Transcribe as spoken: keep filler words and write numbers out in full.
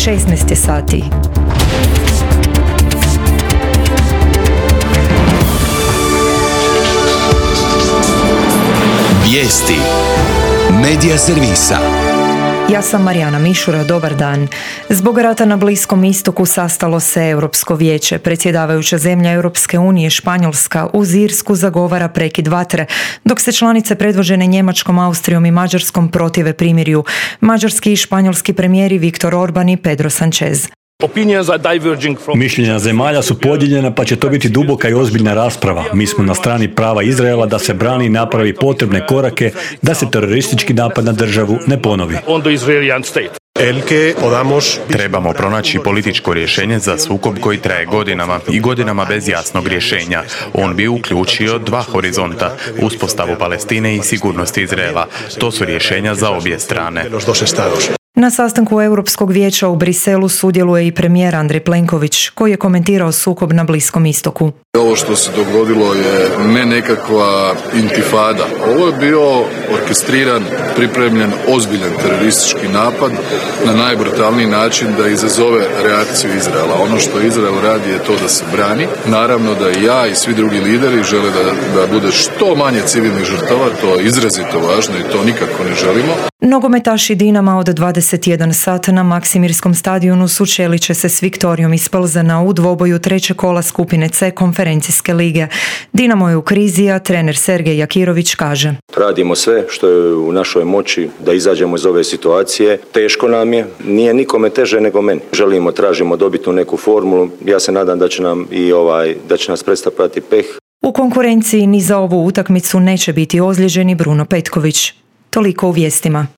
šesnaest je sati. Vijesti Medija servisa. Ja sam Marijana Mišura, dobar dan. Zbog rata na Bliskom istoku sastalo se Europsko vijeće. Predsjedavajuća zemlja Europske unije, Španjolska, uz Irsku zagovara prekid vatre, dok se članice predvođene Njemačkom, Austrijom i Mađarskom protive primirju. Mađarski i španjolski premijeri Viktor Orban i Pedro Sánchez. Mišljenja zemalja su podijeljena, pa će to biti duboka i ozbiljna rasprava. Mi smo na strani prava Izraela da se brani i napravi potrebne korake da se teroristički napad na državu ne ponovi. Trebamo pronaći političko rješenje za sukob koji traje godinama i godinama bez jasnog rješenja. On bi uključio dva horizonta, uspostavu Palestine i sigurnost Izraela. To su rješenja za obje strane. Na sastanku Europskog vijeća u Briselu sudjeluje i premijer Andrej Plenković, koji je komentirao sukob na Bliskom istoku. Ovo što se dogodilo je ne nekakva intifada. Ovo je bio orkestriran, pripremljen, ozbiljan teroristički napad na najbrutalniji način da izazove reakciju Izraela. Ono što Izrael radi je to da se brani. Naravno da i ja i svi drugi lideri žele da, da bude što manje civilnih žrtava, to je izrazito važno i to nikako ne želimo. Nogometaši Dinama od dvadeset jedan sat na Maksimirskom stadionu sučelit će se s Viktorijom iz Plzena u dvoboju trećeg kola skupine C konferencijske lige. Dinamo je u krizi, a trener Sergej Jakirović kaže: Radimo sve što je u našoj moći da izađemo iz ove situacije. Teško nam je, nije nikome teže nego meni. Želimo, tražimo dobiti tu neku formulu. Ja se nadam da će nam i ovaj, da će nas predstavljati peh. U konkurenciji ni za ovu utakmicu neće biti ozlijeđeni Bruno Petković. Toliko u vijestima.